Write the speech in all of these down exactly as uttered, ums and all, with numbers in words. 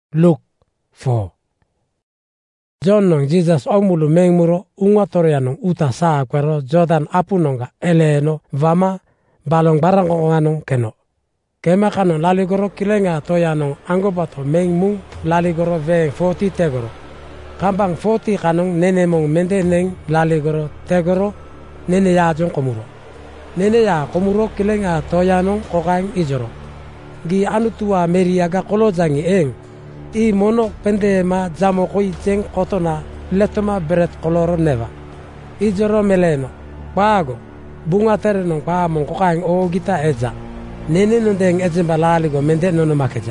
Luke four. John nong Jesus omulu mengmuro unga toroya nong uta saa kwero Jordan apunonga eleno vama balong barango nganong keno. Kema kano laligoro kilenga toya nong angobato mengmung laligoro ve forty tegoro. Kambang forty kanong nene mong mende neng laligoro tegoro nene ya jong komuro. Nene ya komuro kilenga toya nong kokaing ijoro. Gi anutua meriaga kolojangi eng. I mono pende ma jamo koi jeng kotona letoma beret koloro neva. Ijoro meleno. Pago. Bunga tere nong pa mong kokaing o gita eja. Nene nundeng ejemba laligo mende nono makeja.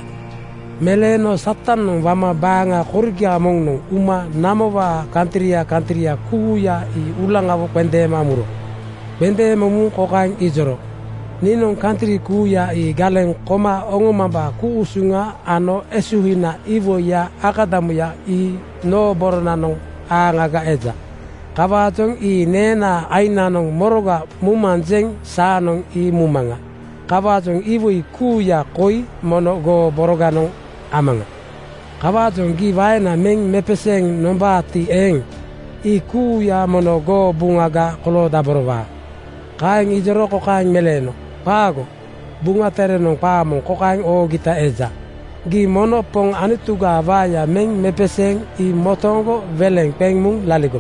Meleno satan nong wama banga korgia mong nong uma namova kantria kantria kuya i ulang avo pende mamuro. Pende mamu kokaing ijoro. Ninong kantri kuya i galeng koma ongomamba kuusunga ano esuhina ivo ya akadamu ya i no boronanong angaga eja. Kawajong i nena ainanong moroga mumanjeng saanong i mumanga. Kawajong ivo i kuya koi mono go boroganong amanga. Kawajong gi vaena meng mepeseng nombati eng i kuya mono go bungaga koloda borova. Kaing ijoro ko kaing meleno. Pago, bunga tere nong pamong kokaing o gita eja. Gi mono pong anituga vaya meng mepeseng i motongo veleng pengmung laligo.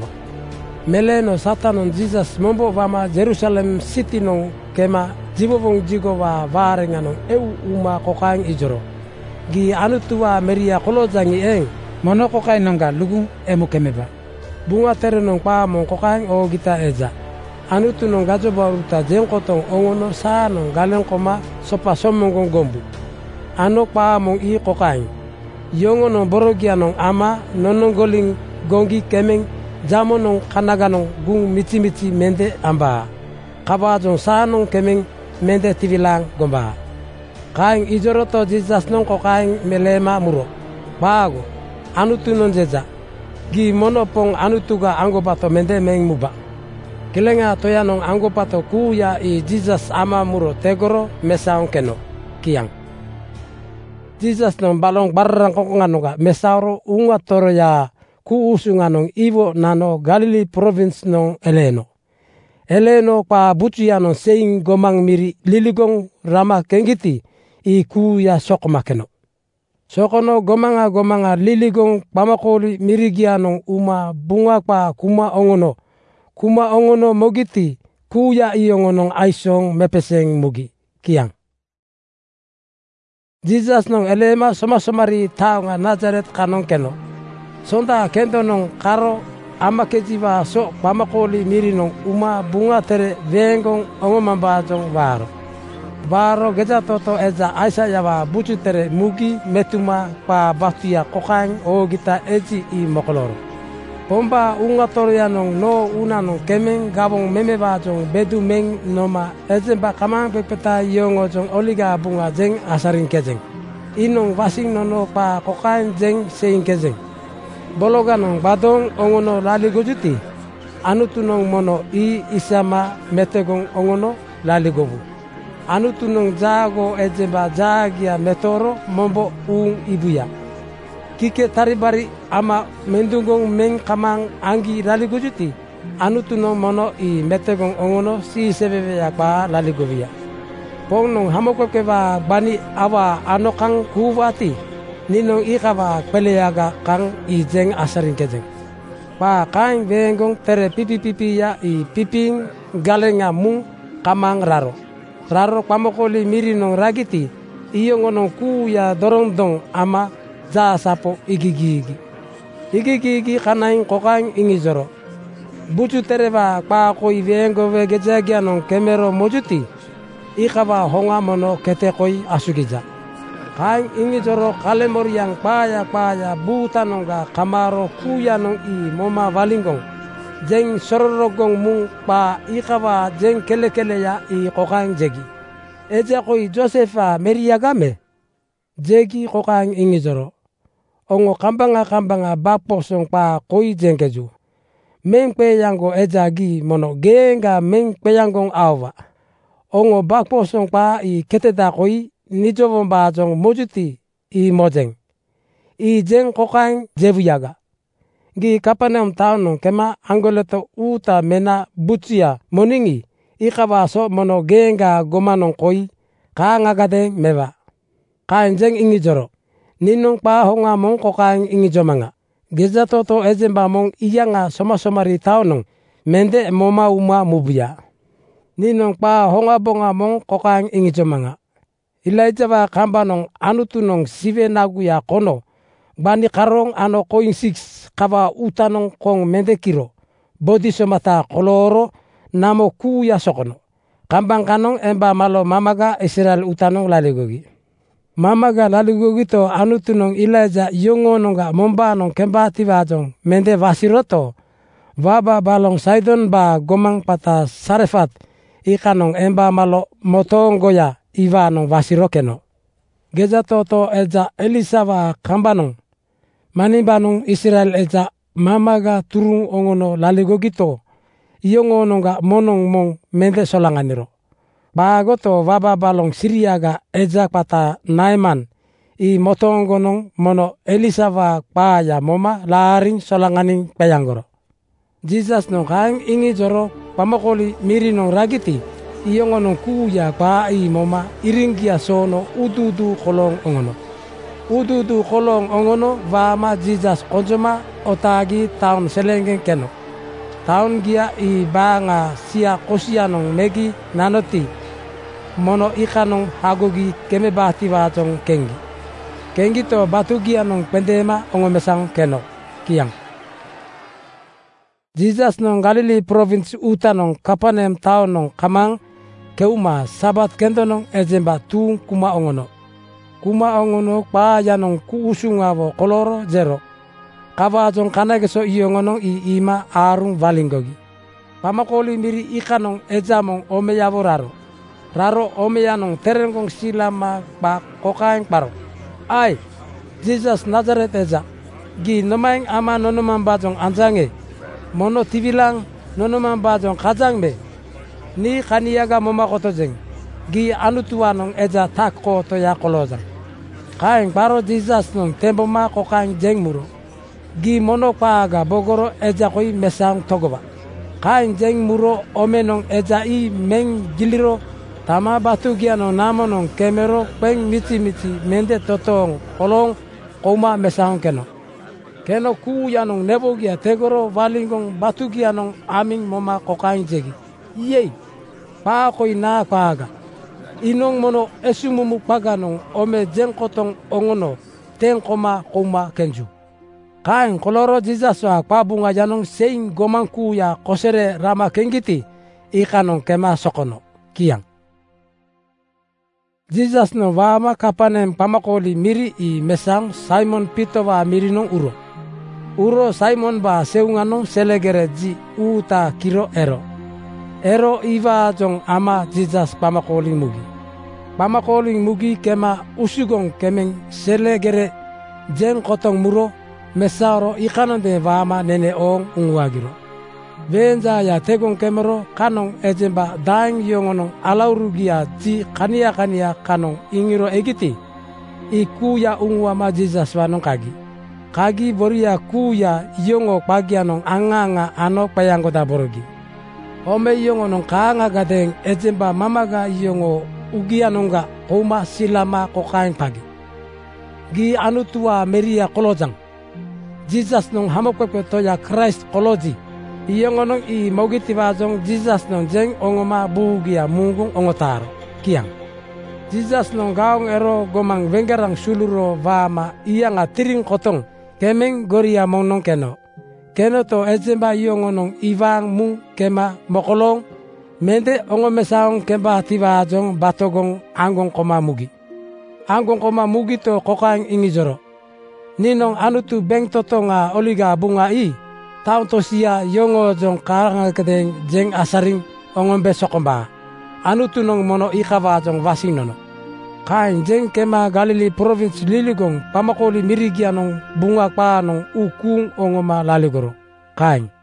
Meleno satanon Jesus mombo vama Jerusalem city nong kema jibobong jigo wa varenga nong eu uma kokaing ijoro. Gi anutua meria kolojangi eng mono kokaing nongga lugung emu kemeba. Bunga tere nong pamong kokaing o gita eja. Anutu nong gajo baruta jengkotong ongono saa nong galen koma sopa somongong gombu. Ano pa mong i kokain. Yongo nong borogia nong ama nonong goling gongi kemeng jamo nong kanaga nong gung mici mici mende amba. Kabajong saa nong kemeng mende tivilang gomba. Kaing ijoroto Jesus nong kokain melema muro. Bago. Anutu nong jeja. Gi monopong anutuga anggobato mende meng muba. Kilenga toya nong anggopato kuya i Jesus ama muro tegoro mesaong keno kiang. Jesus nong balong barang kokonganonga mesauro unga toro ya kuusunga nong ivo nano Galilee province nong eleno. Eleno pa butuya nong seing gomang miri liligong rama kengiti i kuya sokoma keno. Sokono gomanga gomanga liligong pamakoli mirigia nong uma bunga pa kuma ongono. Kuma ongono mogiti kuya iongonong aisong mepeseng mugi kiang. Jesus nong elema somasomari taonga Nazaret kanong keno. Sonda kento nong karo ama kejiva so pamakoli miri nong uma bunga tere vengong ongomambajong varo. Varo geja toto eja aisa yawa bucu tere mugi metuma pa batia kokaing o gita eji i mokoloro. Pomba unga toroya nong no una nong kemeng gabong memeba jong bedu meng noma ejemba kamang pepeta yongo jong oliga bunga jeng asaring kejeng. Inong vasing nono pa kokain jeng seing kejeng. Bologa nong badong ongono laligo juti. Anutu nong mono i isama metegong ongono laligobu. Anutu nong jago ejemba jagia metoro mombo ung ibuya. Kike taribari ama mendungong meng kamang anggi laligo juti. Anutu nong mono i metegong ongono si sebebe yakba laligo via. Pong nong hamokoke ba bani awa anokang kuwati. Ninong ikawa peleaga kang i jeng asaring kejeng. Pa kaing bengong tere pipi pipi ya i piping galenga mung kamang raro. Raro pamokoli miri nong ragiti. Iyo ngonong kuya dorong dong ama ja sapo igigigi. Igigigi kanaing kokaing ingizoro. Bucu tereba pa koi vengo vegejagia nong kemero mojuti. Ikawa honga mono kete koi asugija. Kaing ingizoro kalemor yang paya paya buta nongga kamaro kuya nong i moma valingong. Jeng sororogong mung pa ikawa jeng kele kele ya i kokaing jegi. Eja koi Josefa meriagame. Jegi kokaing ingizoro. Ongo kambanga kambanga baposong pa koi jengkeju. Meng peyango ejagi mono genga meng peyangong awa. Ongo baposong pa i keteda koi nijovong bajong mojuti i mojeng. i jeng kokain jevuyaga. Gi Kapernaum taon nong kema anggoleto uta mena butsia moningi ikawa so mono genga gomanong koi ka ngagadeng mewa. Kain jeng ingi joro. Ninong pa honga mong kokain ingi jomanga. Geza toto ejemba mong iyanga soma-somari taon nong mende moma uma mubuya. Ninong pa honga bonga mong kokain ingi jomanga. Elijah wa kamba nong anutu nong sive naguya kono. Bani karong ano koin six kawa utanong kong mende kiro. Bodi somata koloro namo kuya sokono. Kambang kanong emba malo mamaga Israel utanong laligogi. Mamaga laligogi to anutu nong Elijah yongo nongga momba nong kembati wajong mende wasiroto. Waba balong Sidon ba gomang pata Sarefat ikanong emba malo motonggoya iwa nong wasirokeno. Geza toto elja Elisa wa kambanong. Manibanong Israel elja mamaga turung ongono laligogito. Iyongo nongga monong mong mende solanganiro. Bagoto waba balong Siriaga elja pata Naiman. I motongonong mono Elisa wa paya moma laring solanganing peyanggoro. Jesus nong kaing ingi joro pamakoli miri nong ragiti. Iyongo nong kuya pa i moma iringgia sono ududu kolong ongono. Ududu kolong ongono wama Jesus konjoma otagi taon selengeng keno. Taon gia i banga sia kosia nong megi nanoti. Mono ikanong hagogi keme bahti wajong kengi. Kengi to batu gia nong pendema ongomesang keno. Kiang. Jesus nong Galili province uta nong Kapernaum taon nong kamang keuma sabat kendo nong ejemba tung kuma ongono. Kuma ongono pa yanong kuusunga wo koloro zero. Kawa jong kanageso iyongonong i ima arung valingogi. Pamakoli miri ikanong ejamong omeyawo raro. Raro omeyanong terengkong silama ba kokaing paro. Ai, Jesus Nazaret eja. Gi nomaing ama nonoman bajong anjange. Mono tibilang nonoman bajong kajangbe. Ni kaniyaga momakoto jeng. Gi anutua nong eja takko to ya kolojang. Kaing paro Jesus nong temboma kokaing jeng muro. Gi mono paaga bogoro eja koi mesang togoba. Kaing jeng muro ome nong eja i meng giliro. Tama batu gia nong namo nong kemero peng miti miti mende totong kolong koma mesang keno. Keno kuya nong nebo gia tegoro walingong batu gia nong aming moma kokaing jegi. Yei. Pa koi na paaga. Inong mono esumumu paganong ome jengkotong ongono ten koma koma kenju. Kain koloro Jesus wa pabunga janong sein gomangku ya kosere rama kengiti ikanong kema sokono. Kiang. Jesus no wama Kapernaum pamakoli miri i mesang Simon Pito wa miri nong uro. Uro Simon ba seunganong selegere ji uta kiro ero. Ero iwa jong ama Jesus pamakoling mugi. Pamakoling mugi kema usugong kemeng selegere jeng kotong muro mesaro ikanonde wama nene ong ungwagiro. Venja ya tegong kemero kanong ejemba daing yongonong alaurugia ji kania kania kanong ingiro egiti. Iku ya ungwama Jesus wanong kagi. Kagi boria kuya yongo pagianong anganga ano payanggoda borogi. Ome yongo nong kaanga gadeng ejemba mamaga yongo ugianongga koma silama kokain pagi. Gi anutua meria kolojang. Jesus nong hamokwepe toya Christ koloji. Iyongo nong i mogiti wajong Jesus nong jeng ongoma bugia mungung ongotaro. Kiang. Jesus nong gaong ero gomang vengerang suluro wama iya nga tiring kotong kemeng goria mong nong keno. Keno to ejemba iyongo nong iwang mung kema mokolong mende ongomesaong kemba tiwajong batogong anggong koma mugi. Anggong koma mugi to kokaing ingijoro. Ninong anutu beng totonga oliga bunga i. Taon to siya yongo jong karanga kedeng jeng asaring ongombe sokomba. Anutu nong mono ikawa jong wasing nono. Kain jeng kema Galili province liligong pamakoli mirigia nong bunga pa nong ukung ongoma laligoro. Kain.